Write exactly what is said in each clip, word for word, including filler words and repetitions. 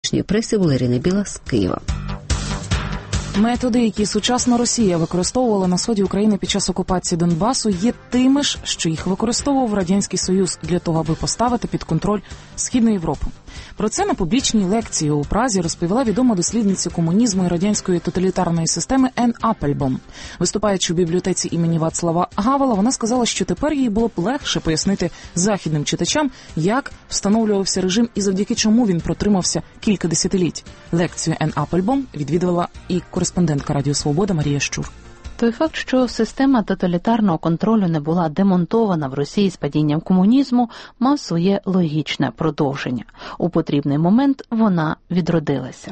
внутрішньої преси Валеріна Біла з Києва. Методи, які сучасна Росія використовувала на сході України під час окупації Донбасу, є тими ж, що їх використовував Радянський Союз для того, аби поставити під контроль Східну Європу. Про це на публічній лекції у Празі розповіла відома дослідниця комунізму і радянської тоталітарної системи Ен Апельбом. Виступаючи у бібліотеці імені Вацлава Гавела, вона сказала, що тепер їй було б легше пояснити західним читачам, як встановлювався режим і завдяки чому він протримався кілька десятиліть. Лекцію Ен Апельбом відвідувала і кореспондентка Радіо Свобода Марія Щур. Той факт, що система тоталітарного контролю не була демонтована в Росії з падінням комунізму, мав своє логічне продовження. У потрібний момент вона відродилася.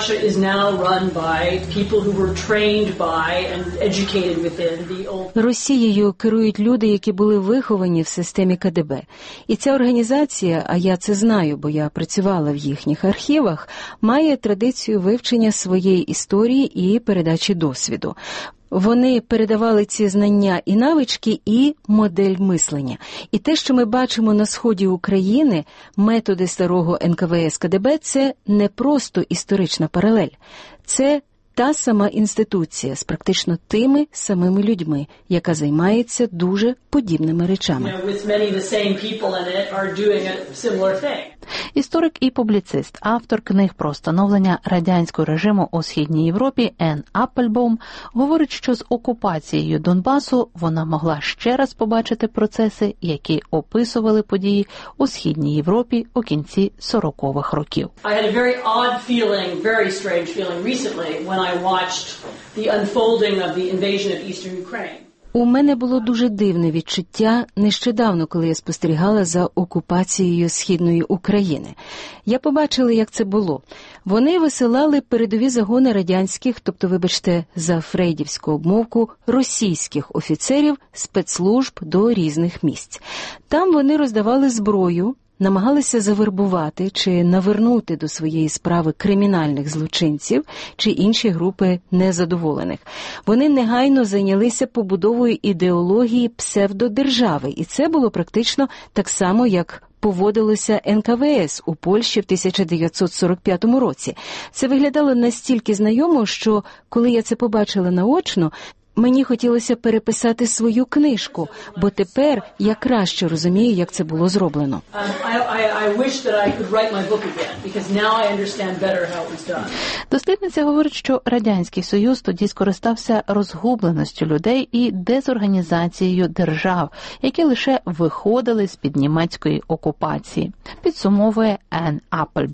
Росією керують люди, які були виховані в системі Ка Де Бе. І ця організація, а я це знаю, бо я працювала в їхніх архівах, має традицію вивчення своєї історії і передачі досвіду. Вони передавали ці знання і навички, і модель мислення. І те, що ми бачимо на сході України, методи старого Ен Ка Ве Ес Ка Де Бе – це не просто історична паралель. Це та сама інституція з практично тими самими людьми, яка займається дуже подібними речами. Історик і публіцист, автор книг про становлення радянського режиму у Східній Європі Ен Апельбом говорить, що з окупацією Донбасу вона могла ще раз побачити процеси, які описували події у Східній Європі у кінці сорокових років. У мене було дуже дивне відчуття нещодавно, коли я спостерігала за окупацією Східної України. Я побачила, як це було. Вони висилали передові загони радянських, тобто, вибачте, за фрейдівську обмовку, російських офіцерів спецслужб до різних місць. Там вони роздавали зброю, намагалися завербувати чи навернути до своєї справи кримінальних злочинців чи інші групи незадоволених. Вони негайно зайнялися побудовою ідеології псевдодержави, і це було практично так само, як поводилося Ен Ка Ве Ес у Польщі в тисяча дев'ятсот сорок п'ятому році. Це виглядало настільки знайомо, що коли я це побачила наочно, мені хотілося переписати свою книжку, бо тепер я краще розумію, як це було зроблено. Дослідниця говорить, що Радянський Союз тоді скористався розгубленістю людей і дезорганізацією держав, які лише виходили з-під німецької окупації. Підсумовує Ен Апельбом.